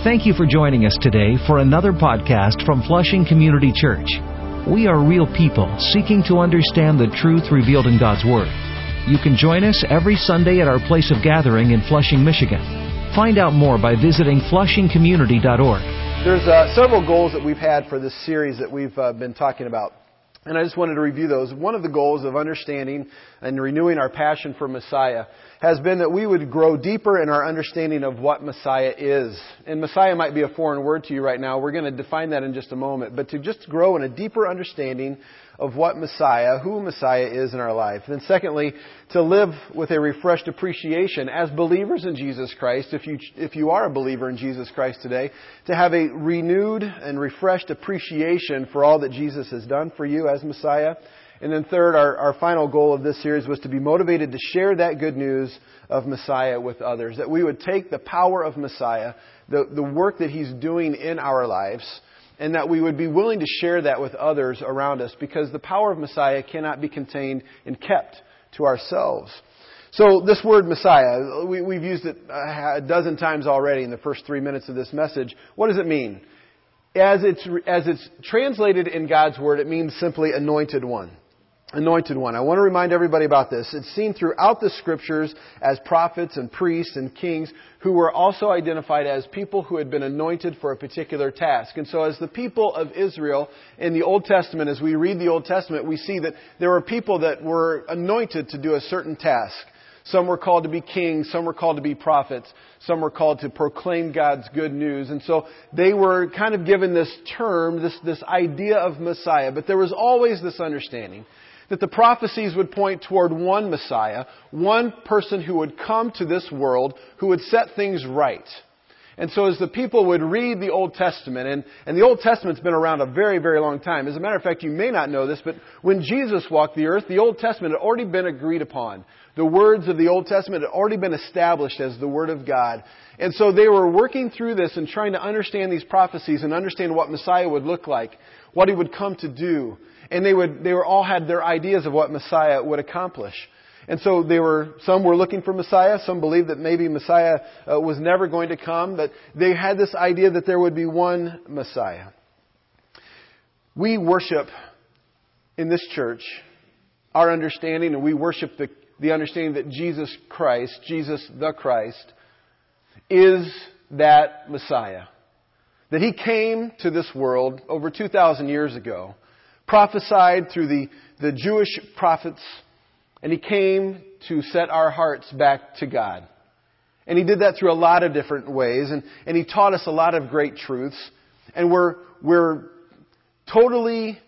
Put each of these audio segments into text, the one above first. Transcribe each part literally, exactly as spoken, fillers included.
Thank you for joining us today for another podcast from Flushing Community Church. We are real people seeking to understand the truth revealed in God's Word. You can join us every Sunday at our place of gathering in Flushing, Michigan. Find out more by visiting flushing community dot org. There's uh, several goals that we've had for this series that we've uh, been talking about. And I just wanted to review those. One of the goals of understanding and renewing our passion for Messiah has been that we would grow deeper in our understanding of what Messiah is. And Messiah might be a foreign word to you right now. We're going to define that in just a moment. But to just grow in a deeper understanding of what Messiah, who Messiah is in our life. And then secondly, to live with a refreshed appreciation as believers in Jesus Christ, if you if you are a believer in Jesus Christ today, to have a renewed and refreshed appreciation for all that Jesus has done for you as Messiah. And then third, our, our final goal of this series was to be motivated to share that good news of Messiah with others. That we would take the power of Messiah, the, the work that He's doing in our lives, and that we would be willing to share that with others around us, because the power of Messiah cannot be contained and kept to ourselves. So this word Messiah, we, we've used it a dozen times already in the first three minutes of this message. What does it mean? As it's, as it's translated in God's Word, it means simply anointed one. Anointed one. I want to remind everybody about this. It's seen throughout the Scriptures as prophets and priests and kings who were also identified as people who had been anointed for a particular task. And so as the people of Israel in the Old Testament, as we read the Old Testament, we see that there were people that were anointed to do a certain task. Some were called to be kings, some were called to be prophets, some were called to proclaim God's good news. And so they were kind of given this term, this, this idea of Messiah. But there was always this understanding that the prophecies would point toward one Messiah, one person who would come to this world, who would set things right. And so as the people would read the Old Testament, and, and the Old Testament's been around a very, very long time. As a matter of fact, you may not know this, but when Jesus walked the earth, the Old Testament had already been agreed upon. The words of the Old Testament had already been established as the Word of God. And so they were working through this and trying to understand these prophecies and understand what Messiah would look like, what He would come to do. And they would, they were all had their ideas of what Messiah would accomplish. And so they were, some were looking for Messiah. Some believed that maybe Messiah uh, was never going to come. But they had this idea that there would be one Messiah. We worship in this church our understanding, and we worship the, the understanding that Jesus Christ, Jesus the Christ, is that Messiah. That He came to this world over two thousand years ago, prophesied through the, the Jewish prophets, and He came to set our hearts back to God. And He did that through a lot of different ways, and, and He taught us a lot of great truths. And we're, we're totally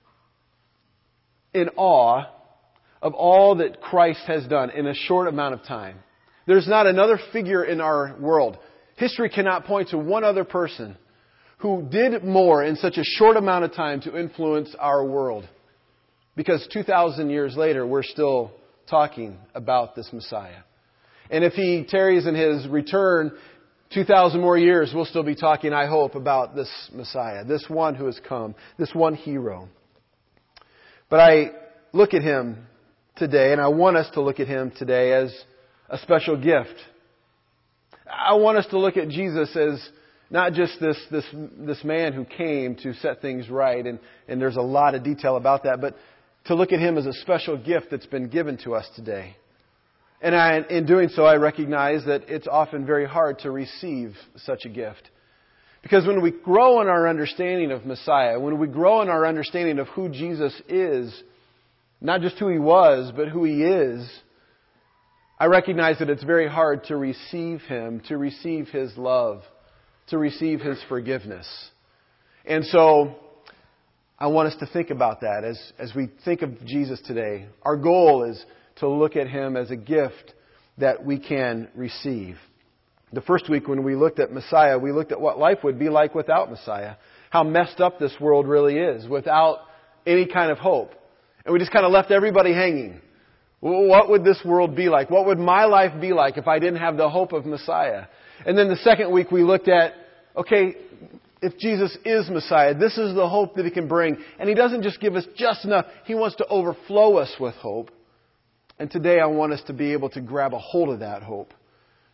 in awe of all that Christ has done in a short amount of time. There's not another figure in our world. History cannot point to one other person who did more in such a short amount of time to influence our world. Because two thousand years later, we're still talking about this Messiah. And if He tarries in His return two thousand more years, we'll still be talking, I hope, about this Messiah, this one who has come, this one hero. But I look at Him today, and I want us to look at Him today as a special gift. I want us to look at Jesus as not just this, this, this man who came to set things right, and, and there's a lot of detail about that, but to look at Him as a special gift that's been given to us today. And I, in doing so, I recognize that it's often very hard to receive such a gift. Because when we grow in our understanding of Messiah, when we grow in our understanding of who Jesus is, not just who He was, but who He is, I recognize that it's very hard to receive Him, to receive His love, to receive His forgiveness. And so I want us to think about that as, as we think of Jesus today. Our goal is to look at Him as a gift that we can receive. The first week when we looked at Messiah, we looked at what life would be like without Messiah. How messed up this world really is without any kind of hope. And we just kind of left everybody hanging. What would this world be like? What would my life be like if I didn't have the hope of Messiah? And then the second week we looked at, okay, if Jesus is Messiah, this is the hope that He can bring. And He doesn't just give us just enough. He wants to overflow us with hope. And today I want us to be able to grab a hold of that hope.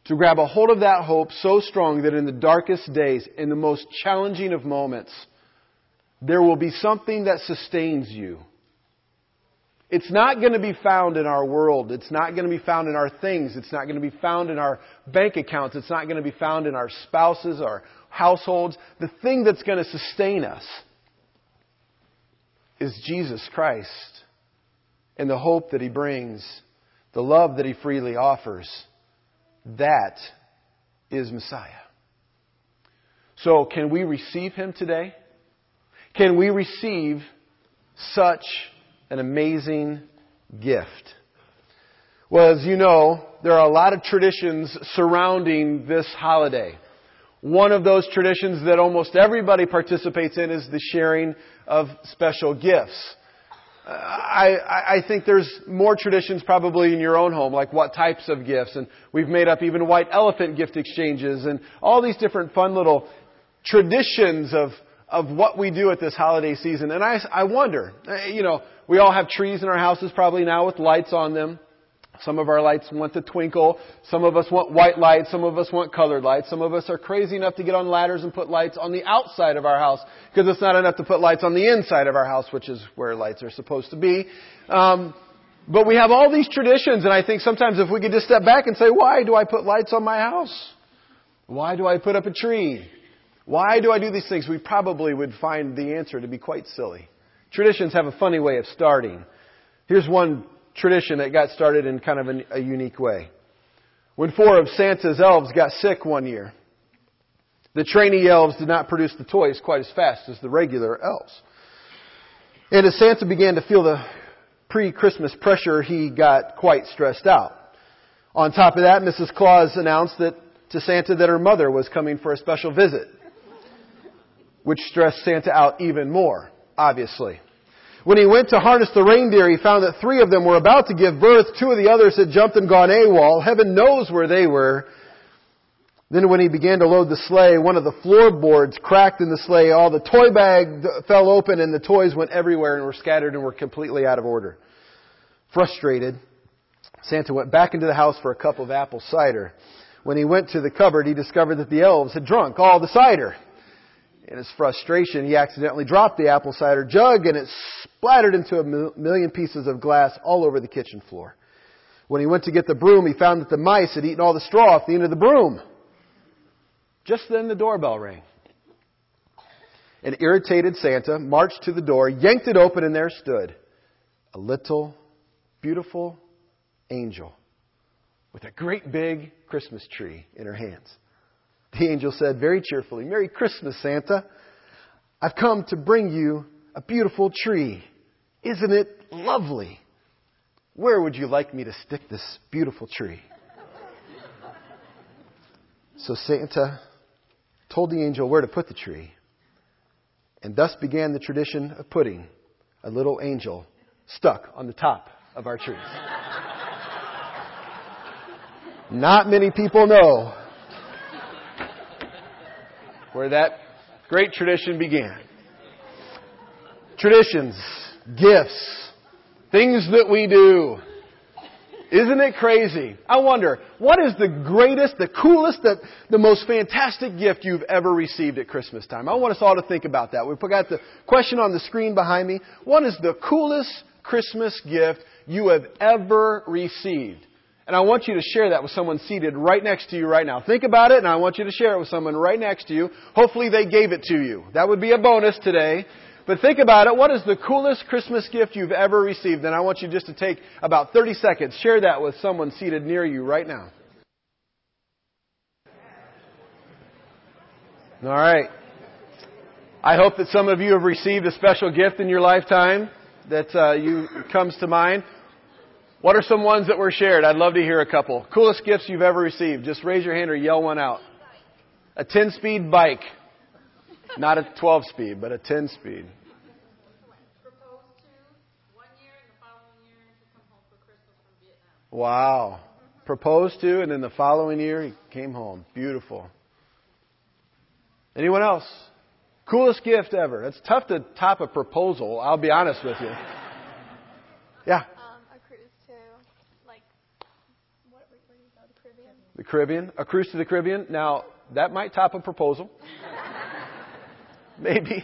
To grab a hold of that hope so strong that in the darkest days, in the most challenging of moments, there will be something that sustains you. It's not going to be found in our world. It's not going to be found in our things. It's not going to be found in our bank accounts. It's not going to be found in our spouses, our households. The thing that's going to sustain us is Jesus Christ and the hope that He brings, the love that He freely offers. That is Messiah. So can we receive Him today? Can we receive such an amazing gift? Well, as you know, there are a lot of traditions surrounding this holiday. One of those traditions that almost everybody participates in is the sharing of special gifts. I, I think there's more traditions probably in your own home, like what types of gifts. And we've made up even white elephant gift exchanges and all these different fun little traditions of, of what we do at this holiday season. And I, I wonder, you know, we all have trees in our houses probably now with lights on them. Some of our lights want to twinkle. Some of us want white lights. Some of us want colored lights. Some of us are crazy enough to get on ladders and put lights on the outside of our house because it's not enough to put lights on the inside of our house, which is where lights are supposed to be. Um, but we have all these traditions, and I think sometimes if we could just step back and say, why do I put lights on my house? Why do I put up a tree? Why do I do these things? We probably would find the answer to be quite silly. Traditions have a funny way of starting. Here's one tradition that got started in kind of an, a unique way. When four of Santa's elves got sick one year, the trainee elves did not produce the toys quite as fast as the regular elves. And as Santa began to feel the pre-Christmas pressure, he got quite stressed out. On top of that, Missus Claus announced that to Santa that her mother was coming for a special visit, which stressed Santa out even more, obviously. When he went to harness the reindeer, he found that three of them were about to give birth. Two of the others had jumped and gone AWOL. Heaven knows where they were. Then when he began to load the sleigh, one of the floorboards cracked in the sleigh. All the toy bag fell open and the toys went everywhere and were scattered and were completely out of order. Frustrated, Santa went back into the house for a cup of apple cider. When he went to the cupboard, he discovered that the elves had drunk all the cider. In his frustration, he accidentally dropped the apple cider jug and it splattered into a million pieces of glass all over the kitchen floor. When he went to get the broom, he found that the mice had eaten all the straw off the end of the broom. Just then the doorbell rang. An irritated Santa marched to the door, yanked it open, and there stood a little, beautiful angel with a great big Christmas tree in her hands. The angel said very cheerfully, "Merry Christmas, Santa. I've come to bring you a beautiful tree. Isn't it lovely? Where would you like me to stick this beautiful tree?" So Santa told the angel where to put the tree. And thus began the tradition of putting a little angel stuck on the top of our trees. Not many people know where that great tradition began. Traditions, gifts, things that we do. Isn't it crazy? I wonder, what is the greatest, the coolest, the, the most fantastic gift you've ever received at Christmas time? I want us all to think about that. We've got the question on the screen behind me. What is the coolest Christmas gift you have ever received? And I want you to share that with someone seated right next to you right now. Think about it, and I want you to share it with someone right next to you. Hopefully they gave it to you. That would be a bonus today. But think about it. What is the coolest Christmas gift you've ever received? And I want you just to take about thirty seconds. Share that with someone seated near you right now. All right. I hope that some of you have received a special gift in your lifetime that uh, you comes to mind. What are some ones that were shared? I'd love to hear a couple. Coolest gifts you've ever received. Just raise your hand or yell one out. A ten-speed bike. Not a twelve-speed, but a ten-speed. Proposed to one year and the following year to come home for Christmas from Vietnam. Wow. Proposed to, and then the following year he came home. Beautiful. Anyone else? Coolest gift ever. It's tough to top a proposal, I'll be honest with you. Yeah. Um, a cruise to, like, what, where do you go, the Caribbean? The Caribbean. A cruise to the Caribbean. Now, that might top a proposal. Maybe.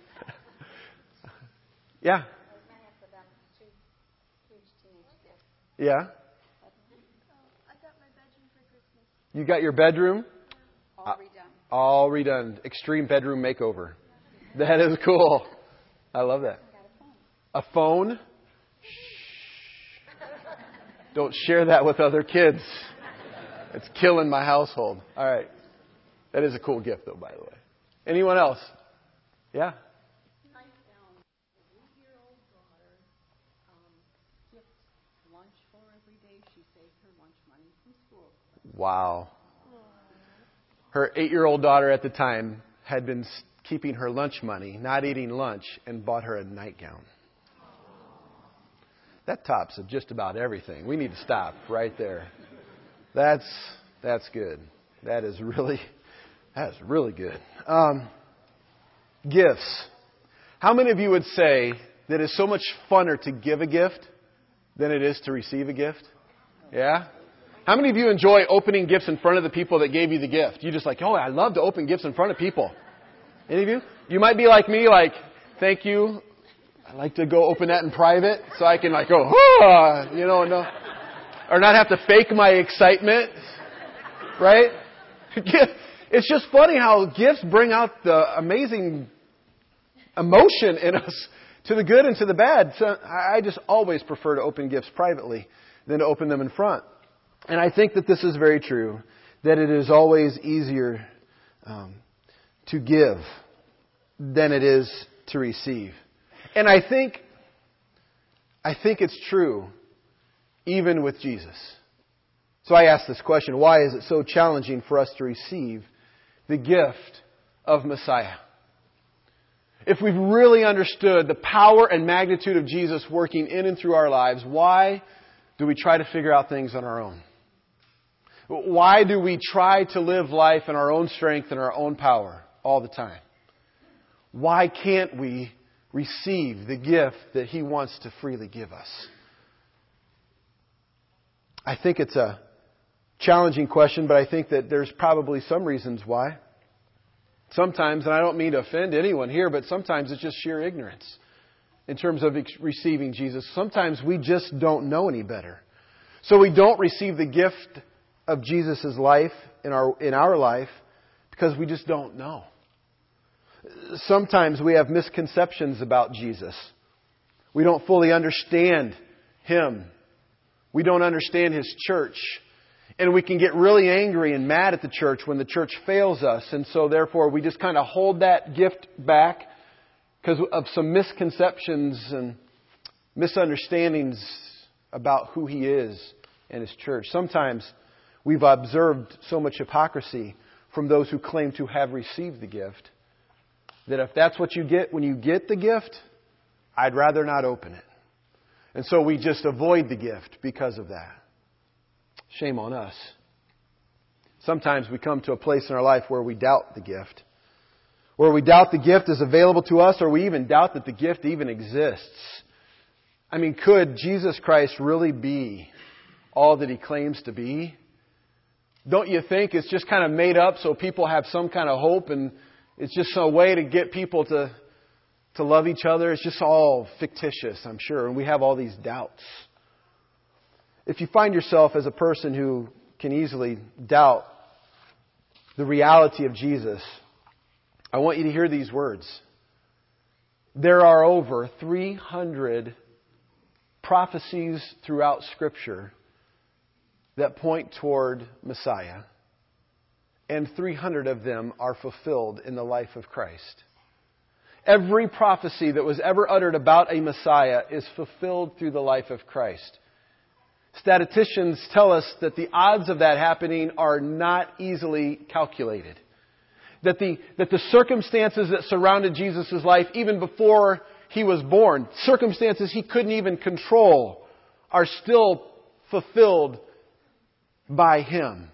Yeah. Yeah. You got your bedroom? All redone. All redone. Extreme bedroom makeover. That is cool. I love that. A phone? Shh. Don't share that with other kids. It's killing my household. All right. That is a cool gift, though, by the way. Anyone else? Yeah? Wow. Her eight-year-old daughter at the time had been keeping her lunch money, not eating lunch, and bought her a nightgown. That tops of just about everything. We need to stop right there. That's that's good. That is really that's really good. Um, gifts. How many of you would say that it's so much funner to give a gift than it is to receive a gift? Yeah? How many of you enjoy opening gifts in front of the people that gave you the gift? You just like, oh, I love to open gifts in front of people. Any of you? You might be like me, like, thank you. I like to go open that in private so I can like go, ah, you know, no, or not have to fake my excitement, right? It's just funny how gifts bring out the amazing emotion in us, to the good and to the bad. So I just always prefer to open gifts privately than to open them in front. And I think that this is very true, that it is always easier um, to give than it is to receive. And I think, I think it's true even with Jesus. So I ask this question, why is it so challenging for us to receive the gift of Messiah? If we've really understood the power and magnitude of Jesus working in and through our lives, why do we try to figure out things on our own? Why do we try to live life in our own strength and our own power all the time? Why can't we receive the gift that He wants to freely give us? I think it's a challenging question, but I think that there's probably some reasons why. Sometimes, and I don't mean to offend anyone here, but sometimes it's just sheer ignorance in terms of receiving Jesus. Sometimes we just don't know any better. So we don't receive the gift of Jesus' life in our in our life because we just don't know. Sometimes we have misconceptions about Jesus. We don't fully understand Him. We don't understand His church. And we can get really angry and mad at the church when the church fails us. And so therefore we just kind of hold that gift back because of some misconceptions and misunderstandings about who He is and His church. Sometimes we've observed so much hypocrisy from those who claim to have received the gift that if that's what you get when you get the gift, I'd rather not open it. And so we just avoid the gift because of that. Shame on us. Sometimes we come to a place in our life where we doubt the gift. Where we doubt the gift is available to us, or we even doubt that the gift even exists. I mean, could Jesus Christ really be all that He claims to be? Don't you think it's just kind of made up so people have some kind of hope, and it's just a way to get people to, to love each other? It's just all fictitious, I'm sure, and we have all these doubts. If you find yourself as a person who can easily doubt the reality of Jesus, I want you to hear these words. There are over three hundred prophecies throughout Scripture that point toward Messiah, and three hundred of them are fulfilled in the life of Christ. Every prophecy that was ever uttered about a Messiah is fulfilled through the life of Christ. Statisticians tell us that the odds of that happening are not easily calculated. That the, that the circumstances that surrounded Jesus' life, even before He was born, circumstances He couldn't even control, are still fulfilled by Him.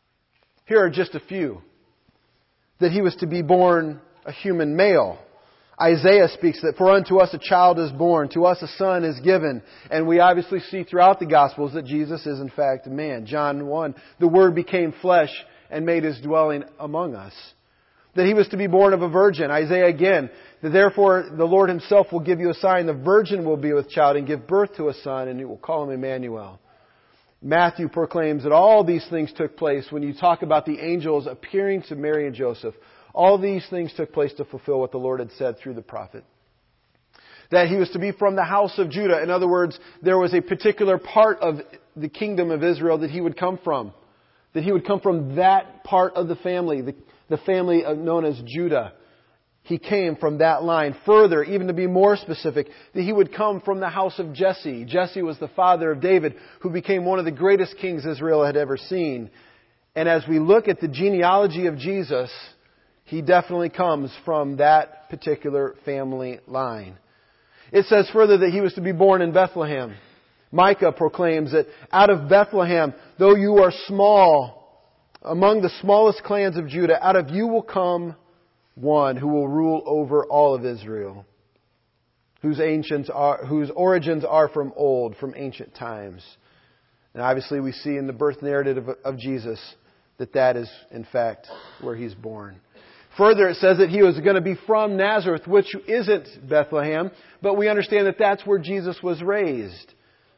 Here are just a few. That He was to be born a human male, Isaiah speaks that, for unto us a child is born, to us a son is given. And we obviously see throughout the Gospels that Jesus is in fact a man. John one, the Word became flesh and made His dwelling among us. That He was to be born of a virgin. Isaiah again, that therefore the Lord Himself will give you a sign. The virgin will be with child and give birth to a son, and you will call Him Emmanuel. Matthew proclaims that all these things took place when you talk about the angels appearing to Mary and Joseph. All these things took place to fulfill what the Lord had said through the prophet. That He was to be from the house of Judah. In other words, there was a particular part of the kingdom of Israel that He would come from. That He would come from that part of the family, the, the family known as Judah. He came from that line. Further, even to be more specific, that He would come from the house of Jesse. Jesse was the father of David, who became one of the greatest kings Israel had ever seen. And as we look at the genealogy of Jesus, He definitely comes from that particular family line. It says further that He was to be born in Bethlehem. Micah proclaims that out of Bethlehem, though you are small, among the smallest clans of Judah, out of you will come one who will rule over all of Israel, whose ancients are, whose origins are from old, from ancient times. And obviously we see in the birth narrative of, of Jesus that that is in fact where He's born. Further, it says that He was going to be from Nazareth, which isn't Bethlehem, but we understand that that's where Jesus was raised.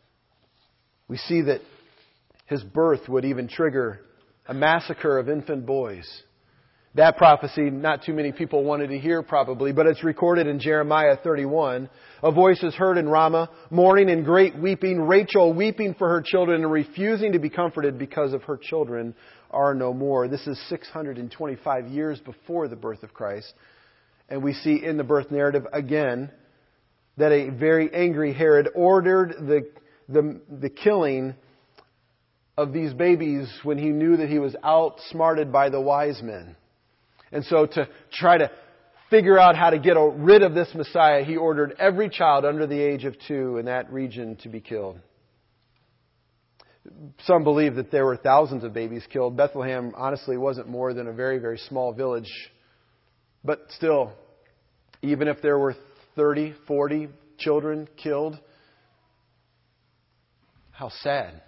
We see that His birth would even trigger a massacre of infant boys. That prophecy, not too many people wanted to hear probably, but it's recorded in Jeremiah thirty-one. A voice is heard in Ramah, mourning and great weeping, Rachel weeping for her children and refusing to be comforted because of her children are no more. This is six hundred twenty-five years before the birth of Christ. And we see in the birth narrative again that a very angry Herod ordered the, the, the killing of these babies when he knew that he was outsmarted by the wise men. And so to try to figure out how to get rid of this Messiah, he ordered every child under the age of two in that region to be killed. Some believe that there were thousands of babies killed. Bethlehem, honestly, wasn't more than a very, very small village. But still, even if there were thirty, forty children killed, how sad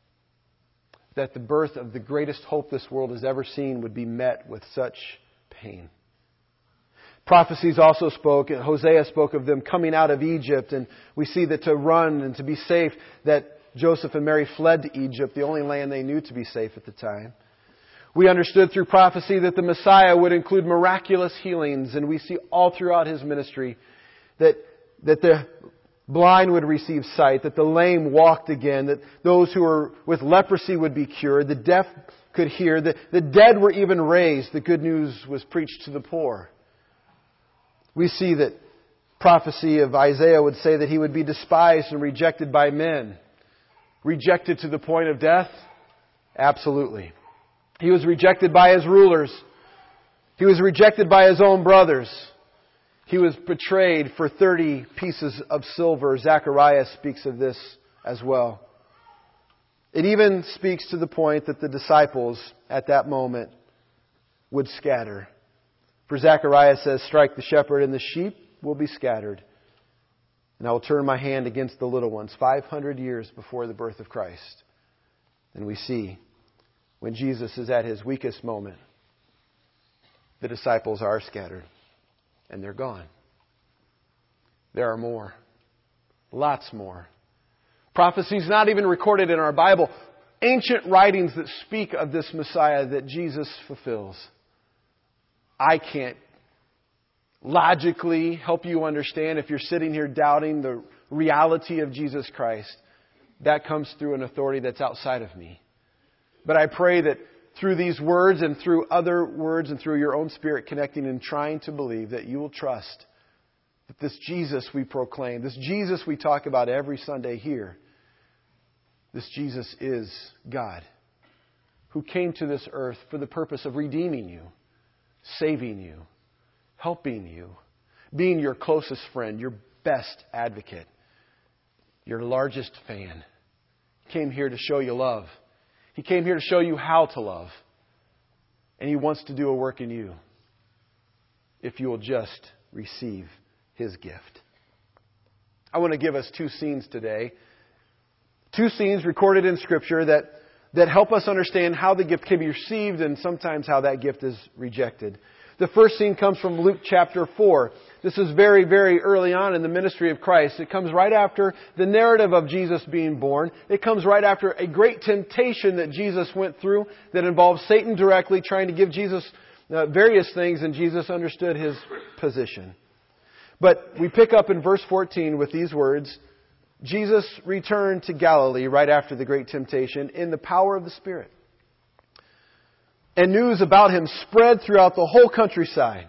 that the birth of the greatest hope this world has ever seen would be met with such pain. Prophecies also spoke, Hosea spoke of them coming out of Egypt, and we see that to run and to be safe, that Joseph and Mary fled to Egypt, the only land they knew to be safe at the time. We understood through prophecy that the Messiah would include miraculous healings, and we see all throughout His ministry that, that the blind would receive sight, that the lame walked again, that those who were with leprosy would be cured, the deaf could hear, the, the dead were even raised, the good news was preached to the poor. We see that prophecy of Isaiah would say that He would be despised and rejected by men. Rejected to the point of death? Absolutely. He was rejected by His rulers. He was rejected by His own brothers. He was betrayed for thirty pieces of silver. Zechariah speaks of this as well. It even speaks to the point that the disciples at that moment would scatter. For Zechariah says, strike the shepherd and the sheep will be scattered. And I will turn my hand against the little ones. five hundred years before the birth of Christ. And we see when Jesus is at His weakest moment, the disciples are scattered. And they're gone. There are more. Lots more. Prophecies not even recorded in our Bible. Ancient writings that speak of this Messiah that Jesus fulfills. I can't logically help you understand if you're sitting here doubting the reality of Jesus Christ. That comes through an authority that's outside of me. But I pray that through these words and through other words and through your own spirit connecting and trying to believe, that you will trust that this Jesus we proclaim, this Jesus we talk about every Sunday here, this Jesus is God who came to this earth for the purpose of redeeming you, saving you, helping you, being your closest friend, your best advocate, your largest fan. He came here to show you love. He came here to show you how to love. And He wants to do a work in you if you will just receive His gift. I want to give us two scenes today. Two scenes recorded in Scripture that, that help us understand how the gift can be received and sometimes how that gift is rejected. The first scene comes from Luke chapter four. This is very, very early on in the ministry of Christ. It comes right after the narrative of Jesus being born. It comes right after a great temptation that Jesus went through that involved Satan directly trying to give Jesus uh, various things, and Jesus understood His position. But we pick up in verse fourteen with these words, Jesus returned to Galilee right after the great temptation in the power of the Spirit. And news about Him spread throughout the whole countryside.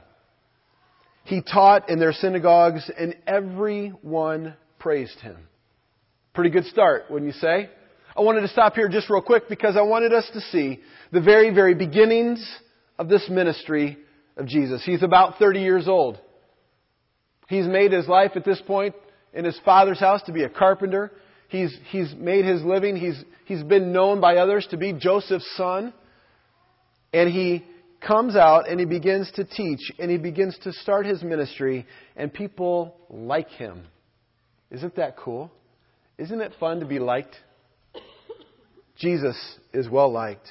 He taught in their synagogues and everyone praised Him. Pretty good start, wouldn't you say? I wanted to stop here just real quick because I wanted us to see the very, very beginnings of this ministry of Jesus. He's about thirty years old. He's made his life at this point in his father's house to be a carpenter. He's, he's made his living. He's, he's been known by others to be Joseph's son. And he comes out and he begins to teach and he begins to start his ministry and people like him. Isn't that cool? Isn't it fun to be liked? Jesus is well liked.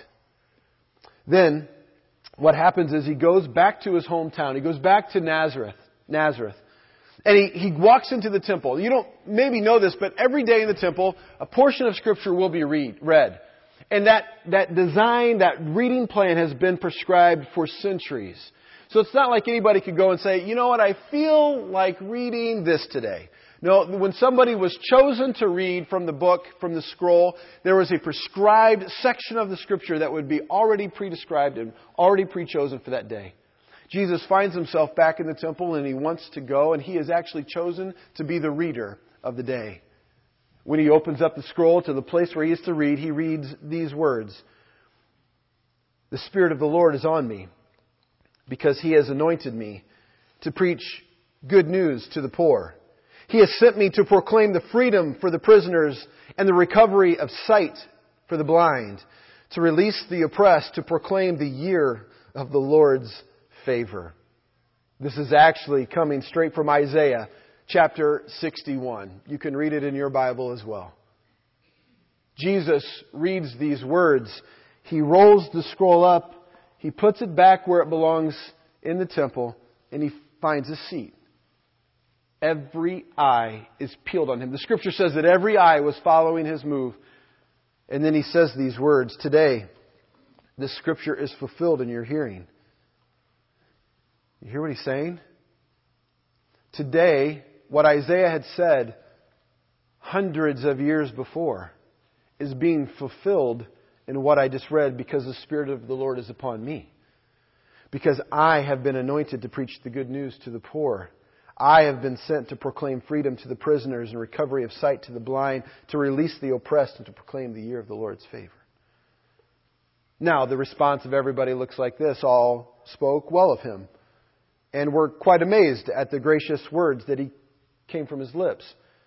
Then what happens is he goes back to his hometown. He goes back to Nazareth. Nazareth. And he, he walks into the temple. You don't maybe know this, but every day in the temple, a portion of Scripture will be read, read. And that, that design, that reading plan has been prescribed for centuries. So it's not like anybody could go and say, you know what, I feel like reading this today. No, when somebody was chosen to read from the book, from the scroll, there was a prescribed section of the Scripture that would be already pre-described and already pre-chosen for that day. Jesus finds himself back in the temple and he wants to go, and he is actually chosen to be the reader of the day. When he opens up the scroll to the place where he is to read, he reads these words. The Spirit of the Lord is on me because He has anointed me to preach good news to the poor. He has sent me to proclaim the freedom for the prisoners and the recovery of sight for the blind, to release the oppressed, to proclaim the year of the Lord's favor. This is actually coming straight from Isaiah chapter sixty-one. You can read it in your Bible as well. Jesus reads these words. He rolls the scroll up. He puts it back where it belongs in the temple. And he finds a seat. Every eye is peeled on him. The Scripture says that every eye was following his move. And then he says these words. Today, this Scripture is fulfilled in your hearing. You hear what he's saying? Today, what Isaiah had said hundreds of years before is being fulfilled in what I just read, because the Spirit of the Lord is upon me. Because I have been anointed to preach the good news to the poor. I have been sent to proclaim freedom to the prisoners and recovery of sight to the blind, to release the oppressed and to proclaim the year of the Lord's favor. Now, the response of everybody looks like this. All spoke well of him and were quite amazed at the gracious words that he came from his lips.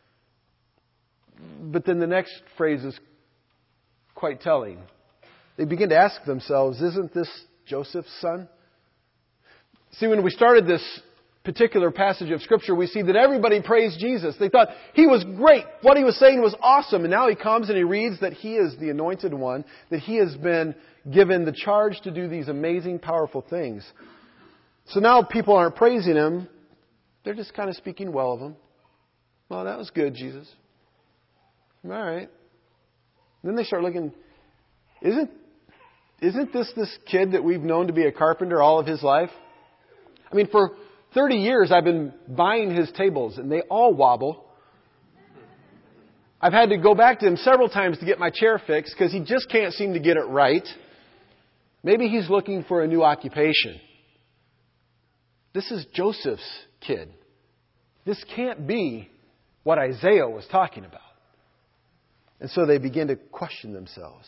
But then the next phrase is quite telling. They begin to ask themselves, isn't this Joseph's son? See, when we started this particular passage of Scripture, we see that everybody praised Jesus. They thought he was great. What he was saying was awesome. And now he comes and he reads that he is the anointed one, that he has been given the charge to do these amazing, powerful things. So now people aren't praising him. They're just kind of speaking well of him. Well, that was good, Jesus. All right. Then they start looking, isn't, isn't this this kid that we've known to be a carpenter all of his life? I mean, for thirty years I've been buying his tables and they all wobble. I've had to go back to him several times to get my chair fixed because he just can't seem to get it right. Maybe he's looking for a new occupation. This is Joseph's kid. This can't be what Isaiah was talking about. And so they begin to question themselves.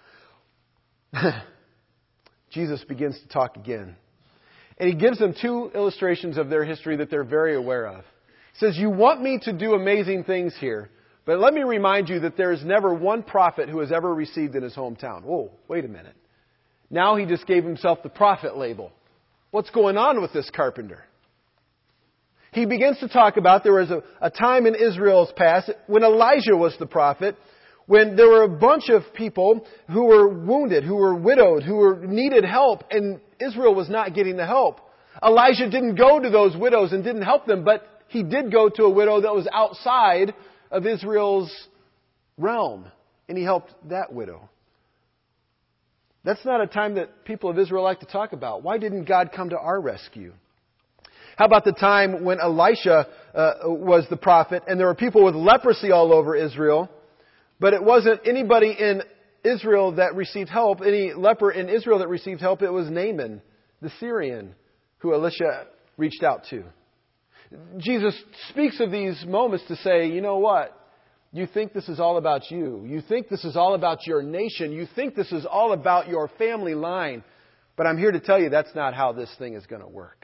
Jesus begins to talk again. And he gives them two illustrations of their history that they're very aware of. He says, you want me to do amazing things here, but let me remind you that there is never one prophet who has ever received in his hometown. Whoa, wait a minute. Now he just gave himself the prophet label. What's going on with this carpenter? he begins to talk about there was a, a time in Israel's past when Elijah was the prophet, when there were a bunch of people who were wounded, who were widowed, who were needed help, and Israel was not getting the help. Elijah didn't go to those widows and didn't help them, but he did go to a widow that was outside of Israel's realm, and he helped that widow. That's not a time that people of Israel like to talk about. Why didn't God come to our rescue? How about the time when Elisha uh, was the prophet and there were people with leprosy all over Israel, but it wasn't anybody in Israel that received help, any leper in Israel that received help. It was Naaman, the Syrian, who Elisha reached out to. Jesus speaks of these moments to say, you know what? You think this is all about you. You think this is all about your nation. You think this is all about your family line. But I'm here to tell you that's not how this thing is going to work.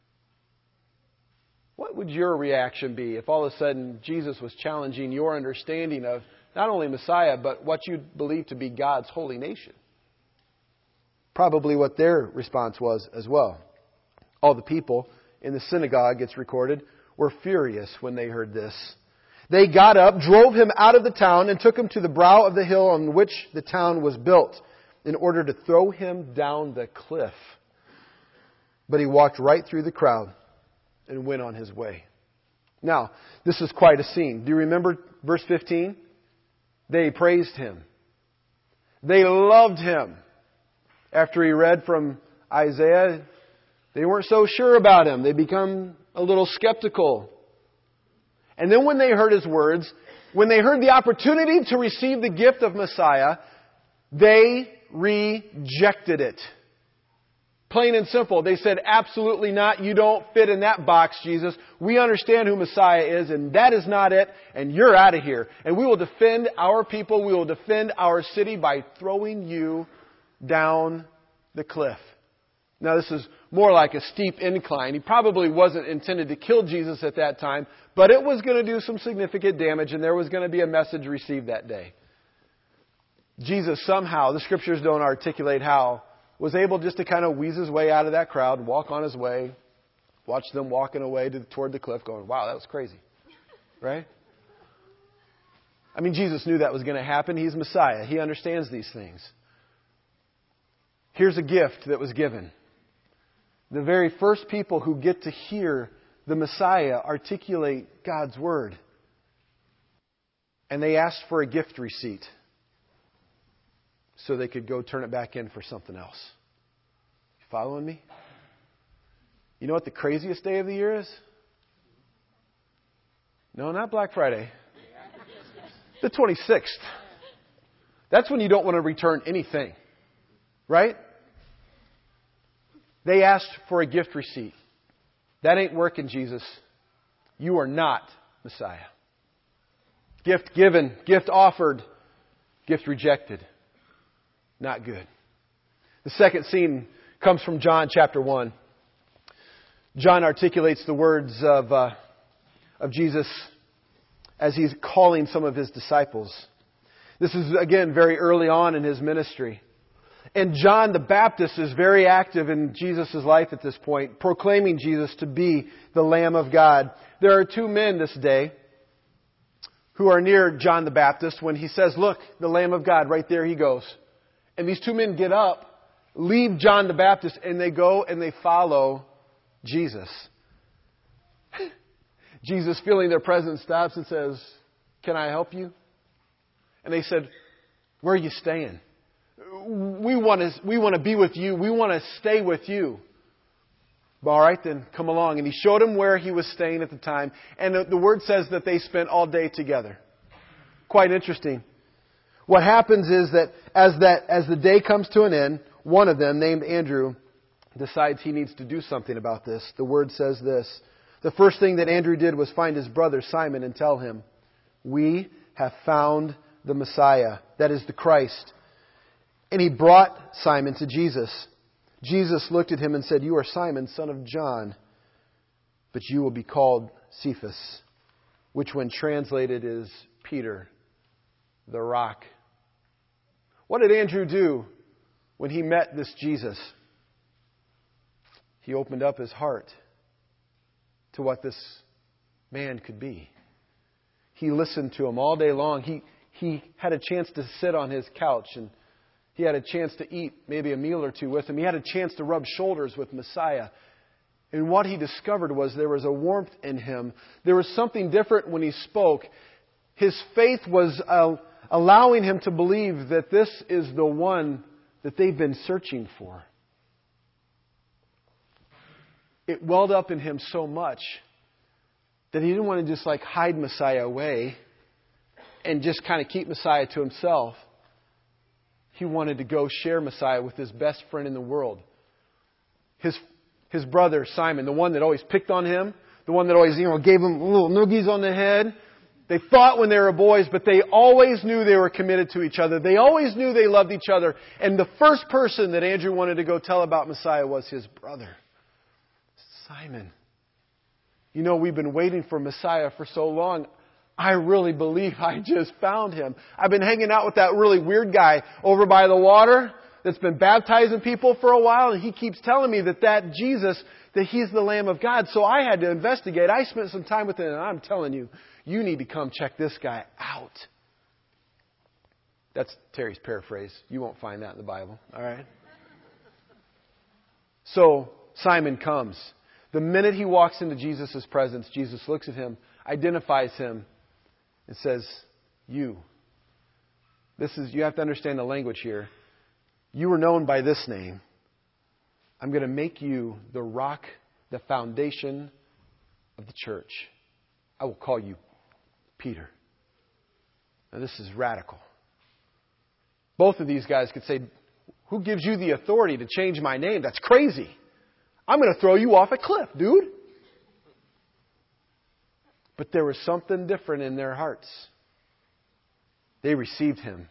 What would your reaction be if all of a sudden Jesus was challenging your understanding of not only Messiah, but what you believe to be God's holy nation? Probably what their response was as well. All the people in the synagogue, it's recorded, were furious when they heard this. They got up, drove him out of the town, and took him to the brow of the hill on which the town was built, in order to throw him down the cliff. But he walked right through the crowd and went on his way. Now, this is quite a scene. Do you remember verse fifteen? They praised him. They loved him. After he read from Isaiah, they weren't so sure about him. They become a little skeptical. And then when they heard his words, when they heard the opportunity to receive the gift of Messiah, they rejected it. Plain and simple. They said, absolutely not. You don't fit in that box, Jesus. We understand who Messiah is, and that is not it, and you're out of here. And we will defend our people, we will defend our city by throwing you down the cliff. Now, this is more like a steep incline. He probably wasn't intended to kill Jesus at that time, but it was going to do some significant damage, and there was going to be a message received that day. Jesus somehow, the Scriptures don't articulate how, was able just to kind of wheeze his way out of that crowd, walk on his way, watch them walking away to, toward the cliff going, wow, that was crazy. Right? I mean, Jesus knew that was going to happen. He's Messiah. He understands these things. Here's a gift that was given. The very first people who get to hear the Messiah articulate God's Word. And they asked for a gift receipt so they could go turn it back in for something else. You following me? You know what the craziest day of the year is? No, not Black Friday. The twenty-sixth. That's when you don't want to return anything. Right? They asked for a gift receipt. That ain't working, Jesus. You are not Messiah. Gift given, gift offered, gift rejected. Not good. The second scene comes from John chapter one. John articulates the words of, uh, of Jesus as he's calling some of his disciples. This is, again, very early on in his ministry. And John the Baptist is very active in Jesus' life at this point, proclaiming Jesus to be the Lamb of God. There are two men this day who are near John the Baptist when he says, look, the Lamb of God, right there he goes. And these two men get up, leave John the Baptist, and they go and they follow Jesus. Jesus, feeling their presence, stops and says, can I help you? And they said, where are you staying? We want to, we want to be with you. We want to stay with you. All right, then come along. And he showed him where he was staying at the time. And the, the word says that they spent all day together. Quite interesting. What happens is that as that as the day comes to an end, one of them, named Andrew, decides he needs to do something about this. The word says this. The first thing that Andrew did was find his brother Simon and tell him, we have found the Messiah, that is the Christ. And he brought Simon to Jesus. Jesus looked at him and said, you are Simon, son of John, but you will be called Cephas, which when translated is Peter, the rock. What did Andrew do when he met this Jesus? He opened up his heart. to what this man could be. He listened to him all day long. He, he had a chance to sit on his couch, and he had a chance to eat maybe a meal or two with him. He had a chance to rub shoulders with Messiah. And what he discovered was there was a warmth in him. There was something different when he spoke. His faith was uh, allowing him to believe that this is the one that they've been searching for. It welled up in him so much that he didn't want to just like hide Messiah away and just kind of keep Messiah to himself. He wanted to go share Messiah with his best friend in the world. His His brother, Simon, the one that always picked on him, the one that always, you know, gave him little noogies on the head. They fought when they were boys, but they always knew they were committed to each other. They always knew they loved each other. And the first person that Andrew wanted to go tell about Messiah was his brother, Simon. You know, we've been waiting for Messiah for so long. I really believe I just found him. I've been hanging out with that really weird guy over by the water that's been baptizing people for a while, and he keeps telling me that that Jesus, that He's the Lamb of God. So I had to investigate. I spent some time with him, and I'm telling you, you need to come check this guy out. That's Terry's paraphrase. You won't find that in the Bible. All right? So Simon comes. The minute he walks into Jesus' presence, Jesus looks at him, identifies him, and says, you. This is, you have to understand the language here. You were known by this name. I'm going to make you the rock, the foundation of the church. I will call you Peter. Now this is radical. Both of these guys could say, who gives you the authority to change my name? That's crazy. I'm going to throw you off a cliff, dude. But there was something different in their hearts. They received Him.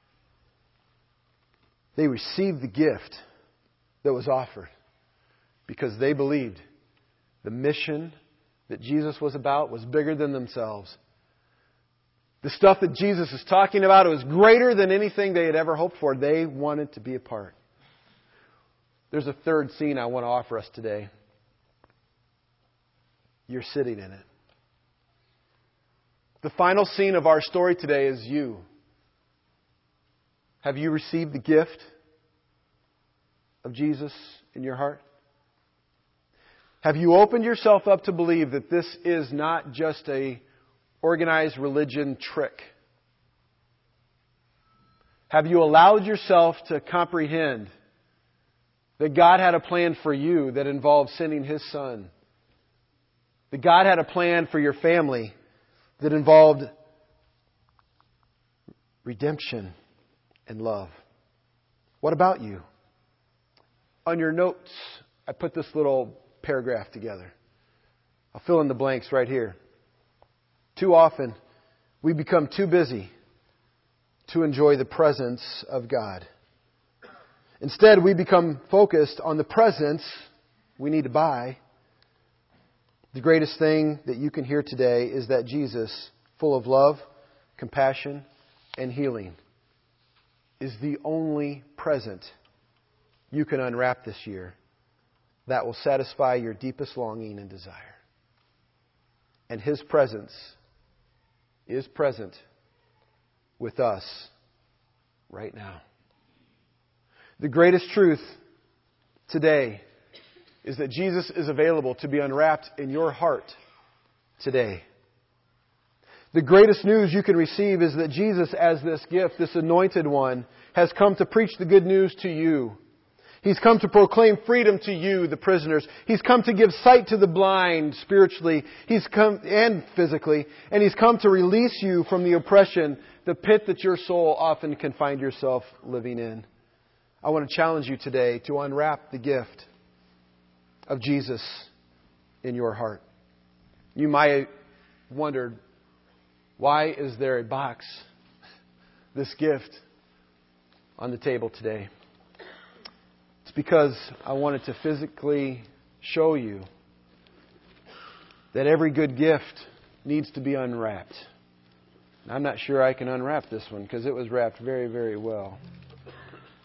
They received the gift that was offered because they believed the mission that Jesus was about was bigger than themselves. The stuff that Jesus is talking about, it was greater than anything they had ever hoped for. They wanted to be a part. There's a third scene I want to offer us today. You're sitting in it. The final scene of our story today is you. Have you received the gift of Jesus in your heart? Have you opened yourself up to believe that this is not just a organized religion trick? Have you allowed yourself to comprehend that God had a plan for you that involved sending His Son? That God had a plan for your family that involved redemption and love. What about you? On your notes, I put this little paragraph together. I'll fill in the blanks right here. Too often, we become too busy to enjoy the presence of God. Instead, we become focused on the presents we need to buy. The greatest thing that you can hear today is that Jesus, full of love, compassion, and healing, is the only present you can unwrap this year that will satisfy your deepest longing and desire. And His presence is present with us right now. The greatest truth today is that Jesus is available to be unwrapped in your heart today. The greatest news you can receive is that Jesus, as this gift, this anointed one, has come to preach the good news to you. He's come to proclaim freedom to you, the prisoners. He's come to give sight to the blind spiritually. He's come, and physically. And He's come to release you from the oppression, the pit that your soul often can find yourself living in. I want to challenge you today to unwrap the gift of Jesus in your heart. You might have wondered, why is there a box, this gift, on the table today? It's because I wanted to physically show you that every good gift needs to be unwrapped. I'm not sure I can unwrap this one because it was wrapped very, very well.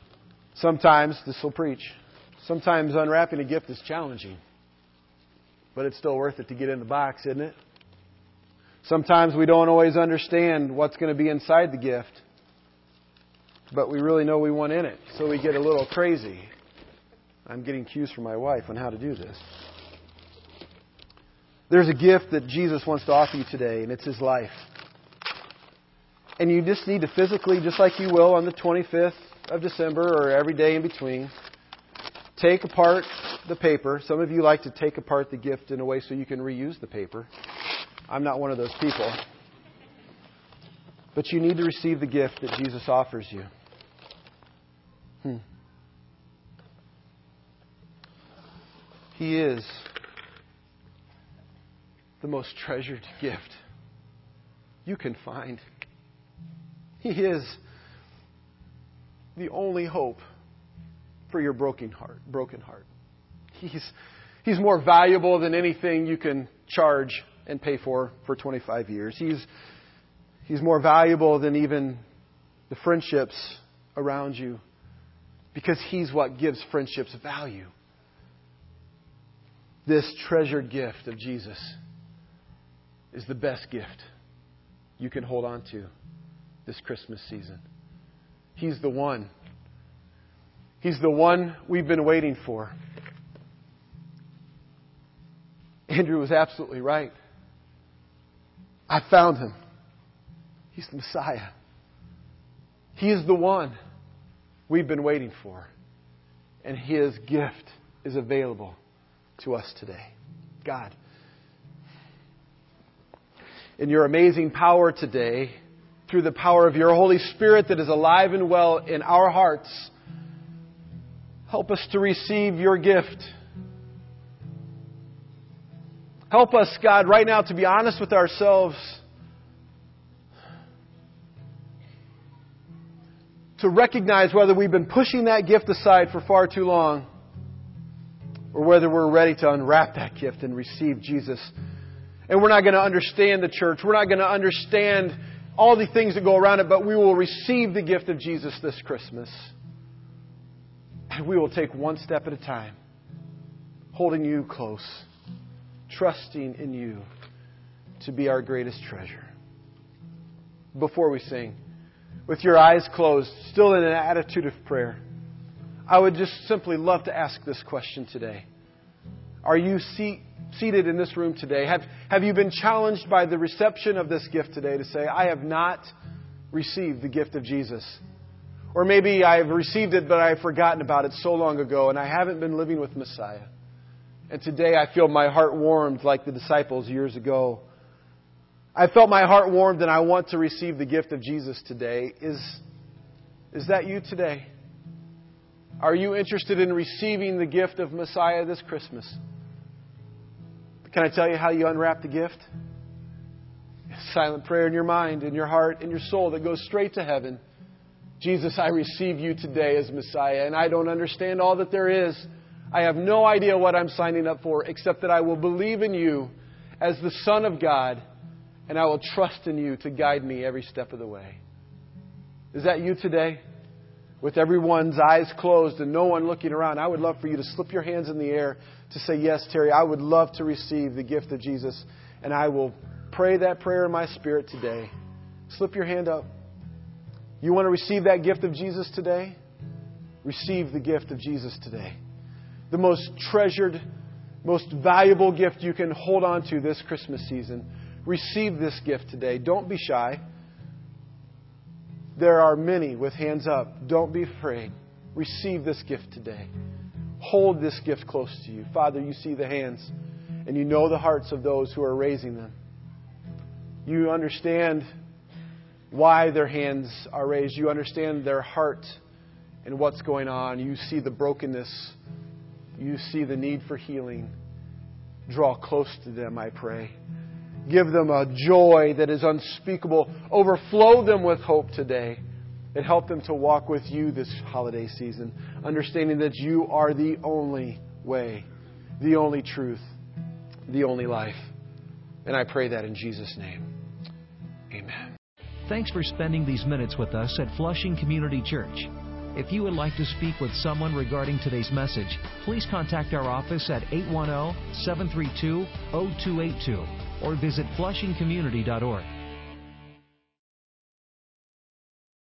Sometimes, this will preach, sometimes unwrapping a gift is challenging. But it's still worth it to get in the box, isn't it? Sometimes we don't always understand what's going to be inside the gift, but we really know we want in it, so we get a little crazy. I'm getting cues from my wife on how to do this. There's a gift that Jesus wants to offer you today, and it's His life. And you just need to physically, just like you will on the twenty-fifth of December or every day in between, take apart the paper. Some of you like to take apart the gift in a way so you can reuse the paper. I'm not one of those people. But you need to receive the gift that Jesus offers you. Hmm. He is the most treasured gift you can find. He is the only hope for your broken heart. Broken heart. He's, he's more valuable than anything you can charge and pay for for twenty-five years. He's, he's more valuable than even the friendships around you, because He's what gives friendships value. This treasured gift of Jesus is the best gift you can hold on to this Christmas season. He's the one. He's the one we've been waiting for. Andrew was absolutely right. I found Him. He's the Messiah. He is the one we've been waiting for. And His gift is available to us today. God, in Your amazing power today, through the power of Your Holy Spirit that is alive and well in our hearts, help us to receive Your gift. Help us, God, right now to be honest with ourselves, to recognize whether we've been pushing that gift aside for far too long, or whether we're ready to unwrap that gift and receive Jesus. And we're not going to understand the church. We're not going to understand all the things that go around it, but we will receive the gift of Jesus this Christmas. And we will take one step at a time, holding You close, trusting in You to be our greatest treasure. Before we sing, with your eyes closed, still in an attitude of prayer, I would just simply love to ask this question today. Are you seat, seated in this room today? Have, have you been challenged by the reception of this gift today to say, I have not received the gift of Jesus? Or maybe I have received it, but I have forgotten about it so long ago, and I haven't been living with Messiah. And today I feel my heart warmed like the disciples years ago. I felt my heart warmed, and I want to receive the gift of Jesus today. Is, is that you today? Are you interested in receiving the gift of Messiah this Christmas? Can I tell you how you unwrap the gift? A silent prayer in your mind, in your heart, in your soul that goes straight to heaven. Jesus, I receive You today as Messiah, and I don't understand all that there is. I have no idea what I'm signing up for, except that I will believe in You as the Son of God, and I will trust in You to guide me every step of the way. Is that you today? With everyone's eyes closed and no one looking around, I would love for you to slip your hands in the air to say, yes, Terry, I would love to receive the gift of Jesus, and I will pray that prayer in my spirit today. Slip your hand up. You want to receive that gift of Jesus today? Receive the gift of Jesus today. The most treasured, most valuable gift you can hold on to this Christmas season. Receive this gift today. Don't be shy. There are many with hands up. Don't be afraid. Receive this gift today. Hold this gift close to you. Father, You see the hands, and You know the hearts of those who are raising them. You understand why their hands are raised. You understand their heart and what's going on. You see the brokenness. You see the need for healing. Draw close to them, I pray. Give them a joy that is unspeakable. Overflow them with hope today. And help them to walk with You this holiday season, understanding that You are the only way, the only truth, the only life. And I pray that in Jesus' name. Amen. Thanks for spending these minutes with us at Flushing Community Church. If you would like to speak with someone regarding today's message, please contact our office at eight one zero, seven three two, zero two eight two or visit flushing community dot org.